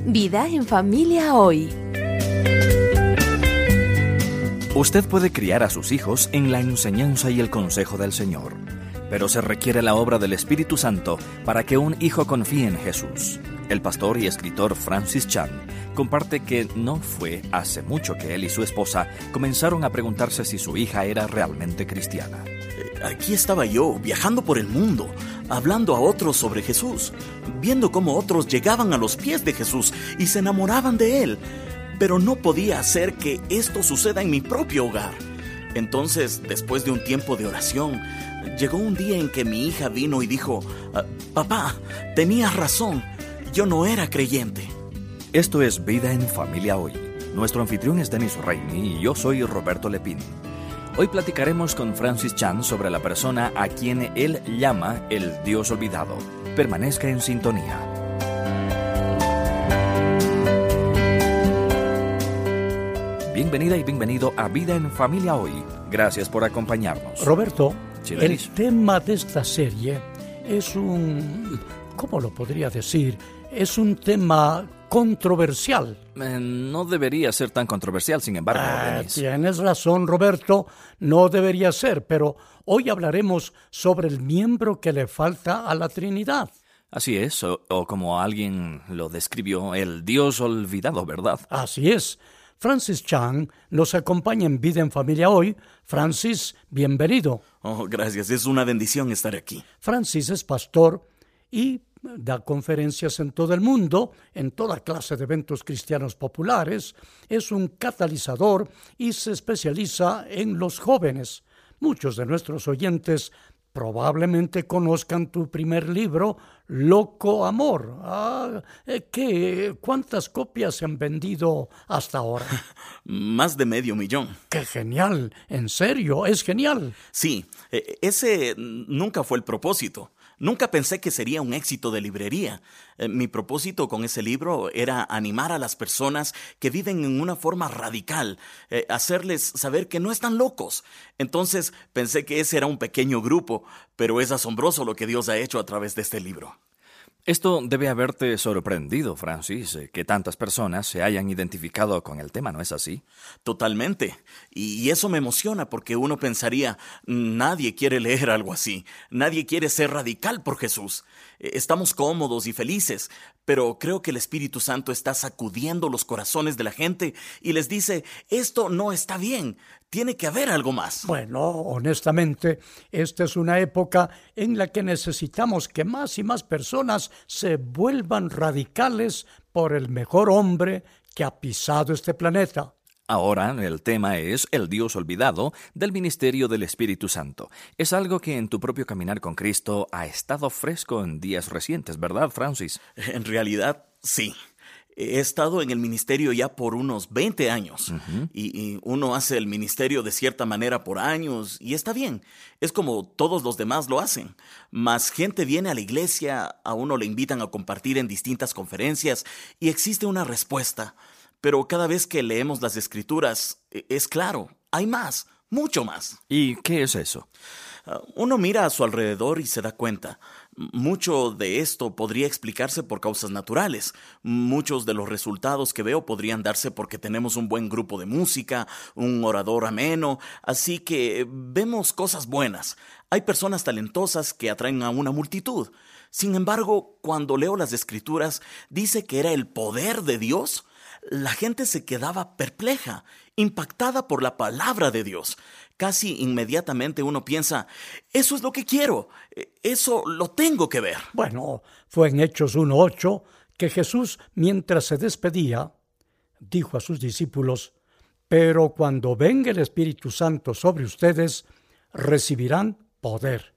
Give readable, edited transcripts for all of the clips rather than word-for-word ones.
Vida en familia hoy. Usted puede criar a sus hijos en la enseñanza y el consejo del Señor, pero se requiere la obra del Espíritu Santo para que un hijo confíe en Jesús. El pastor y escritor Francis Chan comparte que no fue hace mucho que él y su esposa comenzaron a preguntarse si su hija era realmente cristiana. Aquí estaba yo, viajando por el mundo, hablando a otros sobre Jesús, viendo cómo otros llegaban a los pies de Jesús y se enamoraban de Él, pero no podía hacer que esto suceda en mi propio hogar. Entonces, después de un tiempo de oración, llegó un día en que mi hija vino y dijo: «Papá, tenías razón, yo no era creyente». Esto es Vida en Familia Hoy. Nuestro anfitrión es Denis Reini y yo soy Roberto Lepín. Hoy platicaremos con Francis Chan sobre la persona a quien él llama el Dios olvidado. Permanezca en sintonía. Bienvenida y bienvenido a Vida en Familia Hoy. Gracias por acompañarnos. Roberto, Sí, el tema de esta serie es ¿cómo lo podría decir? Es un tema controversial. No debería ser tan controversial, sin embargo, Denis. Tienes razón, Roberto, no debería ser, pero hoy hablaremos sobre el miembro que le falta a la Trinidad. Así es, o como alguien lo describió, el Dios olvidado, ¿verdad? Así es. Francis Chan nos acompaña en Vida en Familia hoy. Francis, bienvenido. Oh, gracias, es una bendición estar aquí. Francis es pastor y da conferencias en todo el mundo, en toda clase de eventos cristianos populares. Es un catalizador y se especializa en los jóvenes. Muchos de nuestros oyentes probablemente conozcan tu primer libro, Loco Amor. ¿Cuántas copias se han vendido hasta ahora? Más de 500,000. ¡Qué genial! En serio, es genial. Sí, ese nunca fue el propósito. Nunca pensé que sería un éxito de librería. Mi propósito con ese libro era animar a las personas que viven en una forma radical, hacerles saber que no están locos. Entonces pensé que ese era un pequeño grupo, pero es asombroso lo que Dios ha hecho a través de este libro. Esto debe haberte sorprendido, Francis, que tantas personas se hayan identificado con el tema, ¿no es así? Totalmente. Y eso me emociona porque uno pensaría, nadie quiere leer algo así. Nadie quiere ser radical por Jesús. Estamos cómodos y felices, pero creo que el Espíritu Santo está sacudiendo los corazones de la gente y les dice, esto no está bien. Tiene que haber algo más. Bueno, honestamente, esta es una época en la que necesitamos que más y más personas se vuelvan radicales por el mejor hombre que ha pisado este planeta. Ahora el tema es el Dios olvidado del ministerio del Espíritu Santo. Es algo que en tu propio caminar con Cristo ha estado fresco en días recientes, ¿verdad, Francis? En realidad, sí. He estado en el ministerio ya por unos 20 años. Y uno hace el ministerio de cierta manera por años y está bien. Es como todos los demás lo hacen. Más gente viene a la iglesia, a uno le invitan a compartir en distintas conferencias y existe una respuesta. Pero cada vez que leemos las Escrituras, es claro, hay más, mucho más. ¿Y qué es eso? Uno mira a su alrededor y se da cuenta. Mucho de esto podría explicarse por causas naturales. Muchos de los resultados que veo podrían darse porque tenemos un buen grupo de música, un orador ameno, así que vemos cosas buenas. Hay personas talentosas que atraen a una multitud. Sin embargo, cuando leo las Escrituras, dice que era el poder de Dios. La gente se quedaba perpleja, impactada por la palabra de Dios. Casi inmediatamente uno piensa, eso es lo que quiero, eso lo tengo que ver. Bueno, fue en Hechos 1:8 que Jesús, mientras se despedía, dijo a sus discípulos, pero cuando venga el Espíritu Santo sobre ustedes, recibirán poder.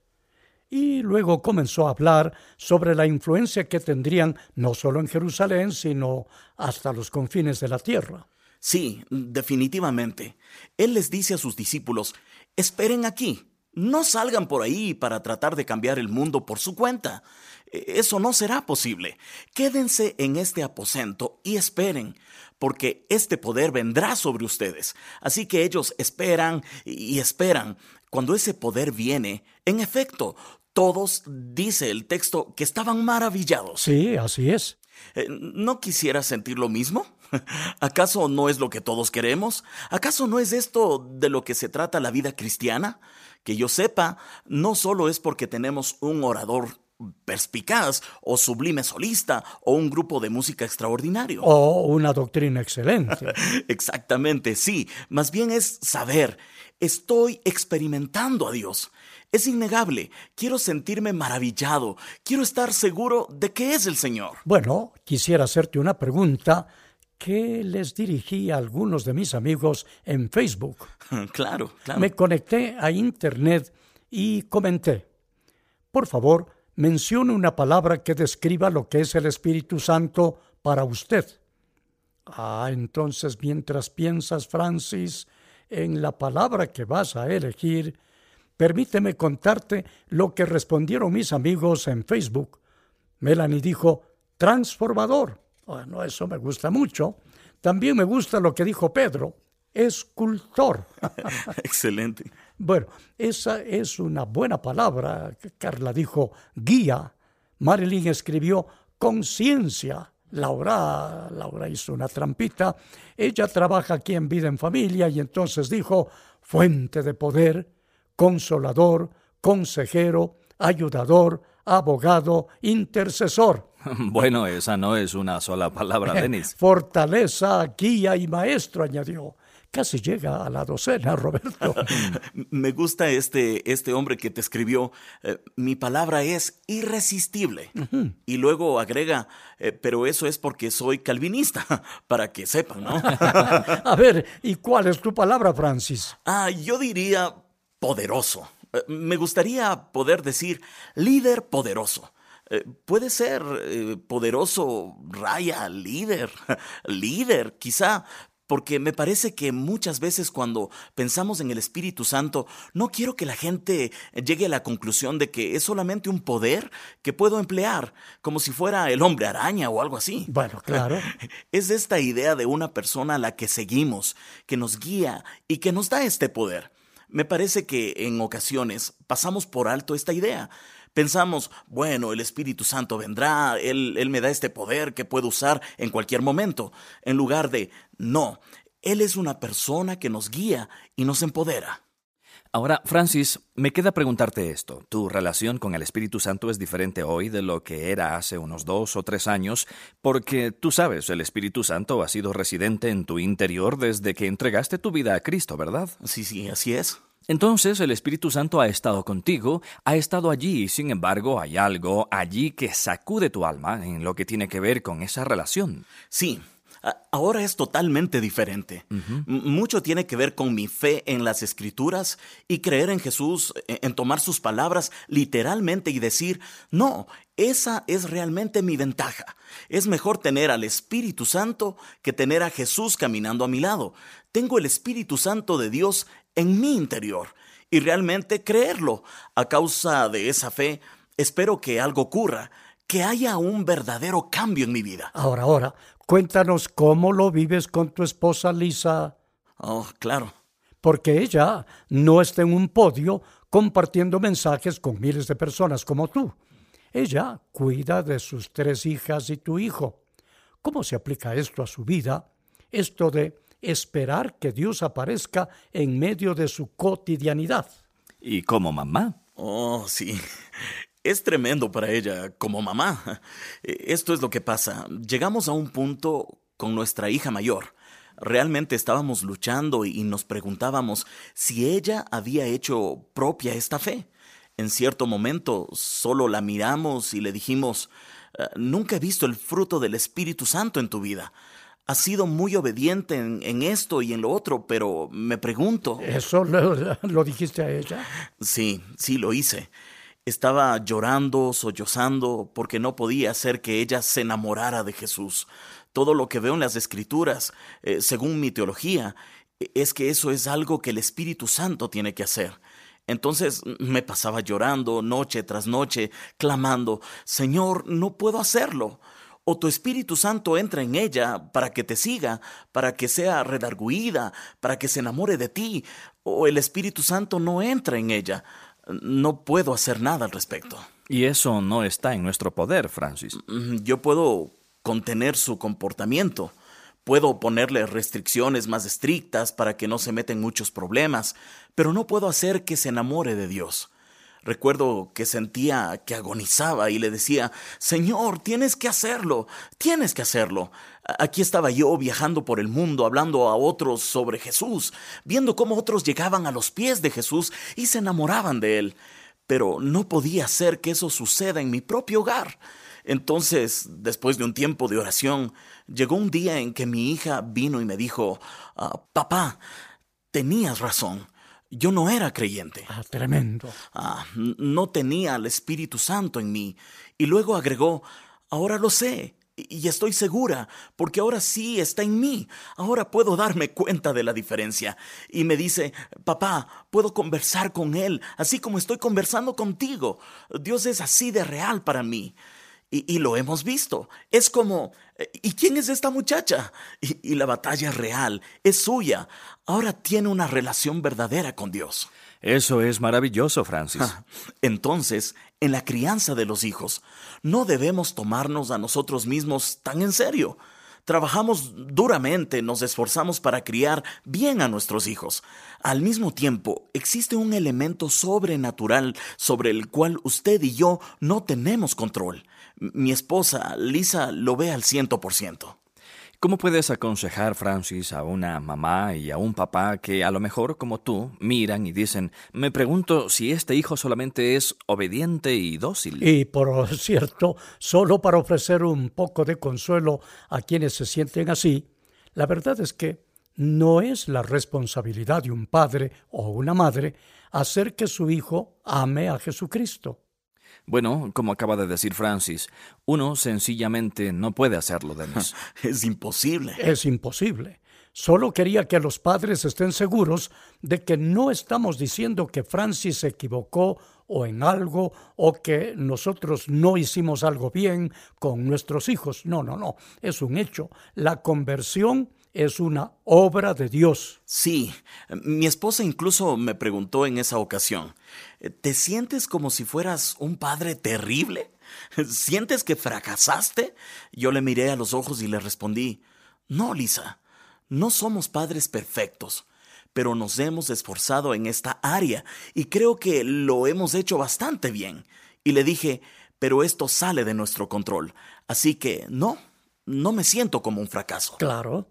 Y luego comenzó a hablar sobre la influencia que tendrían no solo en Jerusalén, sino hasta los confines de la tierra. Sí, definitivamente. Él les dice a sus discípulos, esperen aquí, no salgan por ahí para tratar de cambiar el mundo por su cuenta. Eso no será posible. Quédense en este aposento y esperen, porque este poder vendrá sobre ustedes. Así que ellos esperan y esperan. Cuando ese poder viene, en efecto, todos, dice el texto, que estaban maravillados. Sí, así es. ¿No quisiera sentir lo mismo? ¿Acaso no es lo que todos queremos? ¿Acaso no es esto de lo que se trata la vida cristiana? Que yo sepa, no solo es porque tenemos un orador perspicaz o sublime solista o un grupo de música extraordinario. O una doctrina excelente. Exactamente, sí. Más bien es saber, estoy experimentando a Dios. Es innegable. Quiero sentirme maravillado. Quiero estar seguro de que es el Señor. Bueno, quisiera hacerte una pregunta que les dirigí a algunos de mis amigos en Facebook. Claro, claro. Me conecté a Internet y comenté: por favor, mencione una palabra que describa lo que es el Espíritu Santo para usted. Entonces, mientras piensas, Francis, en la palabra que vas a elegir, permíteme contarte lo que respondieron mis amigos en Facebook. Melanie dijo: transformador. Bueno, eso me gusta mucho. También me gusta lo que dijo Pedro: escultor. Excelente. Bueno, esa es una buena palabra. Carla dijo guía. Marilyn escribió conciencia. Laura hizo una trampita. Ella trabaja aquí en Vida en Familia y entonces dijo fuente de poder, consolador, consejero, ayudador, abogado, intercesor. Bueno, esa no es una sola palabra, Denis. Fortaleza, guía y maestro, añadió. Casi llega a la docena, Roberto. Me gusta este hombre que te escribió. Mi palabra es irresistible. Uh-huh. Y luego agrega, pero eso es porque soy calvinista, para que sepan, ¿no? A ver, ¿y cuál es tu palabra, Francis? Yo diría poderoso. Me gustaría poder decir líder poderoso. Puede ser poderoso, raya, líder, quizá. Porque me parece que muchas veces cuando pensamos en el Espíritu Santo, no quiero que la gente llegue a la conclusión de que es solamente un poder que puedo emplear, como si fuera el hombre araña o algo así. Bueno, claro. Es esta idea de una persona a la que seguimos, que nos guía y que nos da este poder. Me parece que en ocasiones pasamos por alto esta idea. Pensamos, bueno, el Espíritu Santo vendrá, Él me da este poder que puedo usar en cualquier momento, en lugar de, no, Él es una persona que nos guía y nos empodera. Ahora, Francis, me queda preguntarte esto. ¿Tu relación con el Espíritu Santo es diferente hoy de lo que era hace unos 2 o 3 años? Porque tú sabes, el Espíritu Santo ha sido residente en tu interior desde que entregaste tu vida a Cristo, ¿verdad? Sí, así es. Entonces el Espíritu Santo ha estado contigo, ha estado allí, y sin embargo hay algo allí que sacude tu alma en lo que tiene que ver con esa relación. Sí, ahora es totalmente diferente. Uh-huh. Mucho tiene que ver con mi fe en las Escrituras y creer en Jesús, en tomar sus palabras literalmente y decir, no, esa es realmente mi ventaja. Es mejor tener al Espíritu Santo que tener a Jesús caminando a mi lado. Tengo el Espíritu Santo de Dios en mi interior y realmente creerlo. A causa de esa fe, espero que algo ocurra, que haya un verdadero cambio en mi vida. Ahora, cuéntanos cómo lo vives con tu esposa Lisa. Claro. Porque ella no está en un podio compartiendo mensajes con miles de personas como tú. Ella cuida de sus 3 hijas y tu hijo. ¿Cómo se aplica esto a su vida? Esto de esperar que Dios aparezca en medio de su cotidianidad. ¿Y como mamá? Sí. Es tremendo para ella como mamá. Esto es lo que pasa. Llegamos a un punto con nuestra hija mayor. Realmente estábamos luchando y nos preguntábamos si ella había hecho propia esta fe. En cierto momento solo la miramos y le dijimos, nunca he visto el fruto del Espíritu Santo en tu vida. Has sido muy obediente en esto y en lo otro, pero me pregunto... ¿Eso lo dijiste a ella? Sí, lo hice. Estaba llorando, sollozando, porque no podía hacer que ella se enamorara de Jesús. Todo lo que veo en las Escrituras, según mi teología, es que eso es algo que el Espíritu Santo tiene que hacer. Entonces me pasaba llorando noche tras noche, clamando, Señor, no puedo hacerlo. O tu Espíritu Santo entra en ella para que te siga, para que sea redarguida, para que se enamore de ti, o el Espíritu Santo no entra en ella. No puedo hacer nada al respecto. Y eso no está en nuestro poder, Francis. Yo puedo contener su comportamiento. Puedo ponerle restricciones más estrictas para que no se meta en muchos problemas, pero no puedo hacer que se enamore de Dios. Recuerdo que sentía que agonizaba y le decía: Señor, tienes que hacerlo, tienes que hacerlo. Aquí estaba yo viajando por el mundo, hablando a otros sobre Jesús, viendo cómo otros llegaban a los pies de Jesús y se enamoraban de Él. Pero no podía hacer que eso suceda en mi propio hogar. Entonces, después de un tiempo de oración, llegó un día en que mi hija vino y me dijo: Papá, tenías razón. Yo no era creyente. Tremendo. No tenía al Espíritu Santo en mí. Y luego agregó: ahora lo sé y estoy segura, porque ahora sí está en mí. Ahora puedo darme cuenta de la diferencia. Y me dice: papá, puedo conversar con Él, así como estoy conversando contigo. Dios es así de real para mí. Y lo hemos visto. Es como: ¿y quién es esta muchacha? Y la batalla es real, es suya. Ahora tiene una relación verdadera con Dios. Eso es maravilloso, Francis. Entonces, en la crianza de los hijos, no debemos tomarnos a nosotros mismos tan en serio. Trabajamos duramente, nos esforzamos para criar bien a nuestros hijos. Al mismo tiempo, existe un elemento sobrenatural sobre el cual usted y yo no tenemos control. Mi esposa, Lisa, lo ve al 100%. ¿Cómo puedes aconsejar, Francis, a una mamá y a un papá que a lo mejor, como tú, miran y dicen: me pregunto si este hijo solamente es obediente y dócil? Y por cierto, solo para ofrecer un poco de consuelo a quienes se sienten así, la verdad es que no es la responsabilidad de un padre o una madre hacer que su hijo ame a Jesucristo. Bueno, como acaba de decir Francis, uno sencillamente no puede hacerlo, Dennis. Es imposible. Es imposible. Solo quería que los padres estén seguros de que no estamos diciendo que Francis se equivocó o en algo, o que nosotros no hicimos algo bien con nuestros hijos. No. Es un hecho. La conversión es una obra de Dios. Sí, mi esposa incluso me preguntó en esa ocasión: ¿te sientes como si fueras un padre terrible? ¿Sientes que fracasaste? Yo le miré a los ojos y le respondí: no, Lisa, no somos padres perfectos, pero nos hemos esforzado en esta área y creo que lo hemos hecho bastante bien. Y le dije: pero esto sale de nuestro control, así que no me siento como un fracaso. Claro.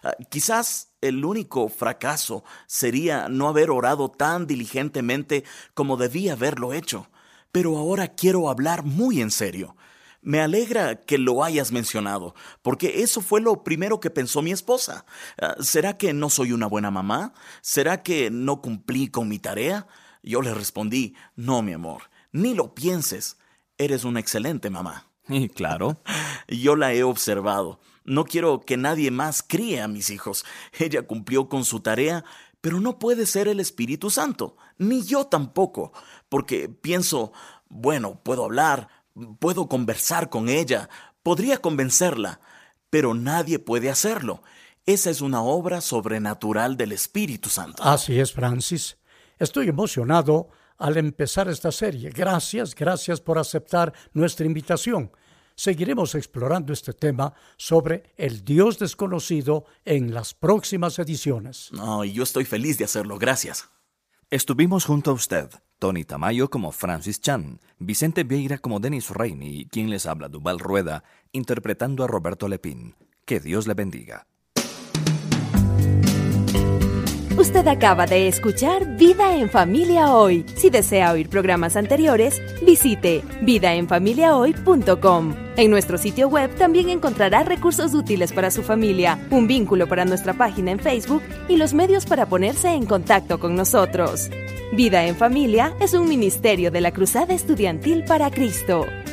Quizás el único fracaso sería no haber orado tan diligentemente como debía haberlo hecho. Pero ahora quiero hablar muy en serio. Me alegra que lo hayas mencionado, porque eso fue lo primero que pensó mi esposa. ¿Será que no soy una buena mamá? ¿Será que no cumplí con mi tarea? Yo le respondí: no, mi amor, ni lo pienses. Eres una excelente mamá. Y claro. Yo la he observado. No quiero que nadie más críe a mis hijos. Ella cumplió con su tarea, pero no puede ser el Espíritu Santo, ni yo tampoco, porque pienso: bueno, puedo hablar, puedo conversar con ella, podría convencerla, pero nadie puede hacerlo. Esa es una obra sobrenatural del Espíritu Santo. Así es, Francis. Estoy emocionado al empezar esta serie. Gracias por aceptar nuestra invitación. Seguiremos explorando este tema sobre el Dios desconocido en las próximas ediciones. Y yo estoy feliz de hacerlo. Gracias. Estuvimos junto a usted, Tony Tamayo como Francis Chan, Vicente Vieira como Dennis Rainey y quien les habla, Duval Rueda, interpretando a Roberto Lepín. Que Dios le bendiga. Usted acaba de escuchar Vida en Familia Hoy. Si desea oír programas anteriores, visite vidaenfamiliahoy.com. En nuestro sitio web también encontrará recursos útiles para su familia, un vínculo para nuestra página en Facebook y los medios para ponerse en contacto con nosotros. Vida en Familia es un ministerio de la Cruzada Estudiantil para Cristo.